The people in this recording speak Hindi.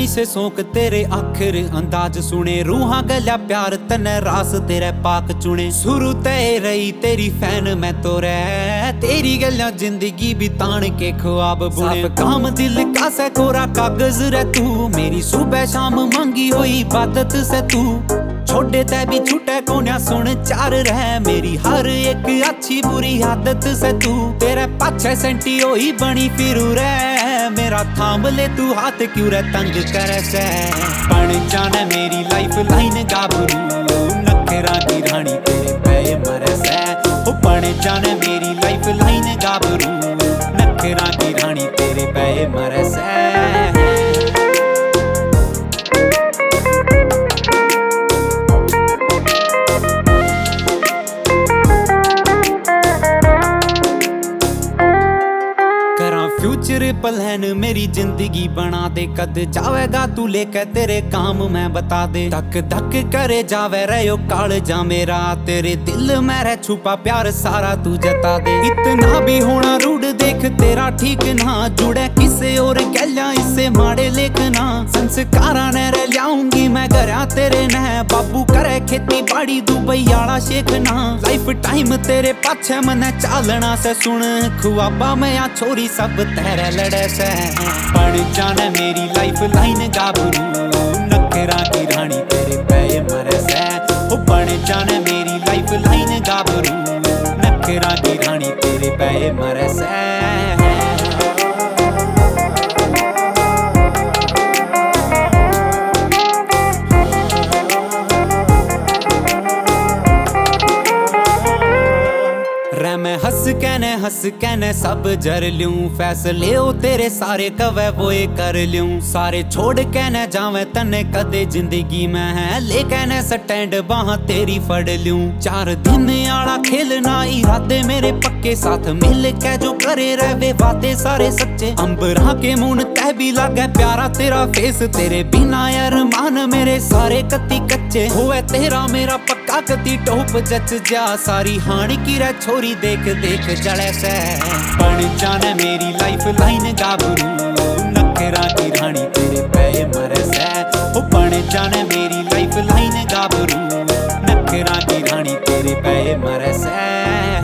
नरमी से सोक तेरे आखिर अंदाज सुने, रूहां गल्या प्यार तने रास तेरे पाक चुने। शुरू तय रही तेरी फैन मैं तो रह, तेरी गल्या जिंदगी बितान के ख्वाब बुने। काम दिल का से कोरा कागज रे तू, मेरी सुबह शाम मांगी हुई इबादत से तू। छोड़े तै भी छूटे कोन्या सुन चार रह, मेरी हर एक अच्छी बुरी आदत से तू। तेरे पाछे सेंटी होई बनी फिरू रे, मेरा थाम ले तू हाथ क्यों रे तंग करे से। बन जाने मेरी लाइफ लाइन गाभरू, नखरा की रानी तेरे पे मरे से। ओ बन जाने मेरी लाइफ लाइन गाभरू, नखरा की रानी तेरे पे मरे से। फ्यूचर प्लान मेरी जिंदगी बना दे, कद जावेगा तू लेके तेरे काम मैं बता दे। धक धक करे जावे रहो काल जा मेरा, तेरे दिल में रह छुपा प्यार सारा तू जता दे। इतना भी होना रूड देख तेरा ठीक ना, जुड़े किसे और गैल्या इससे माड़े लेखना। संस्कारा ने रह लियाऊंगी मैं घरा तेरे न, बाबू करे खेती बाड़ी दुबई आला शेखना। लाइफ टाइम तेरे पाछे मने चालना से सुन, खुआबा में या छोरी सब तेरे लड़े से। बन जाने मेरी लाइफ लाइन गाभरू, नखरा की रानी तेरे पे मरे से। ओ बन जाने मेरी लाइफ लाइन गाभरू, नखरा की रानी तेरे पे मरे से। मैं हंस कहने सब जर लूं, फैसले ओ तेरे सारे कवे वोए कर लूं। सारे छोड़ कहने जावे तने कदे जिंदगी में है, ले कहने स्टैंड बाह तेरी फड़ लूं। 4 दिन आला खेलना इरादे मेरे पक्के, साथ मिल के जो करे रहे वादे सारे सच्चे। अंबरा के मुन तह भी लागे प्यारा तेरा फेस, तेरे बिना यार मान मेरे सारे कत्ती कच्चे। होए तेरा मेरा पक्का कती टोप जच जा, सारी हानी की रे छोरी देख देख जड़े से। बन जाने मेरी लाइफ लाइन गाभरू, नखरा की रानी तेरे पे मरे से। ओ बन जाने मेरी लाइफ लाइन गाभरू, नखरा की रानी तेरे पे मरे से।